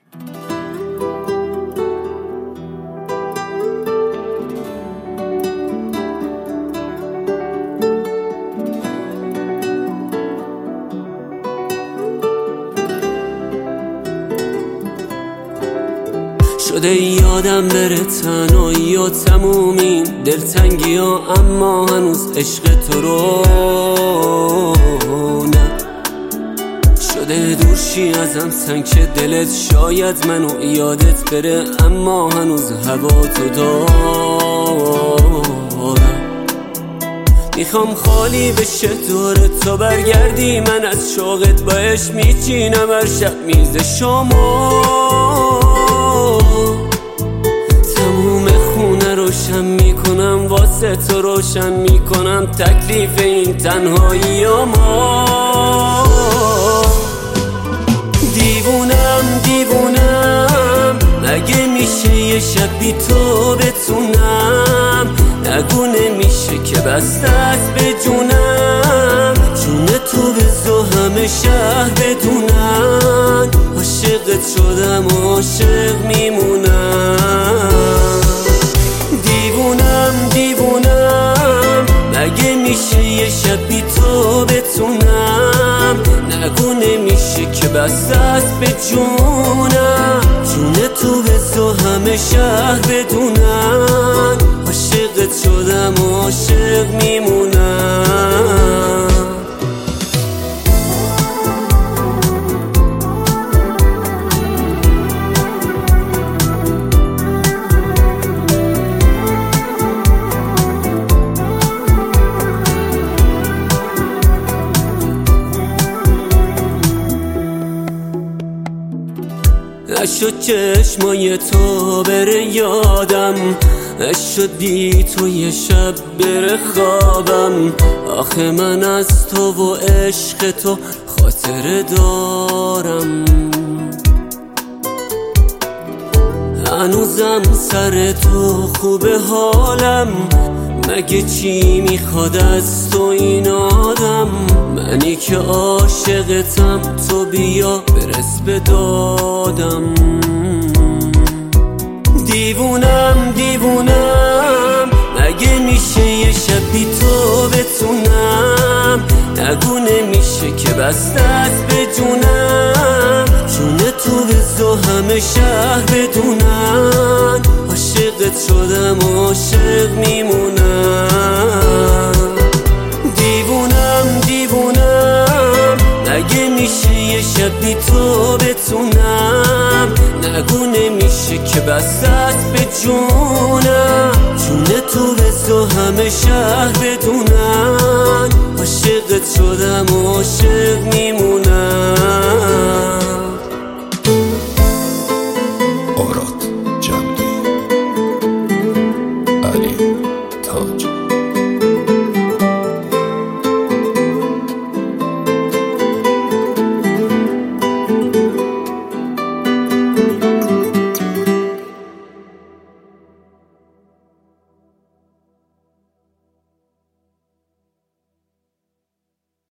شده یادم بره تنهایی و تمومین دلتنگی ها، اما هنوز عشق تو رو نه. شده دورشی ازم سنگ دلت، شاید منو یادت بره اما هنوز هوا تو دارم. میخوام خالی بشه دور تو برگردی، من از شوقت باش میچینم هر شب میز شما. تموم خونه روشن میکنم واسه تو، روشن میکنم تکلیف این تنهایی ما. دیوونم مگه میشه یه شب بی تو بتونم؟ نگو نمیشه که بسته است به جونم، جون تو بزو همه شهر بدونن عاشقت شدم عاشق میمونم. دیوونم مگه میشه یه شب بی تو بتونم؟ نگو نمیشه که بسته است به جونم، جون تو بزو همه شهر بدونن عاشقت شدم عاشق میمونم. نشد چشمای تو بره یادم، نشد بی تو یه شب بره خوابم. آخه من از تو و عشق تو خاطره دارم، هنوزم سر تو خوبه حالم. مگه چی میخواد از تو این آدم؟ منی که عاشقتم تو بیا برس به دادم. دیوونم مگه میشه یه شب بی تو بتونم؟ نگو نمیشه که بسته است به جونم، جون تو بزو همه شهر بدونن عاشقت شدم عاشق میمونم. دیوونم مگه میشه یه شب بی تو بتونم؟ نگو نمیشه که بسته است به جونم، جون تو بزو همه شهر بدونن عاشقت شدم عاشق میمونم.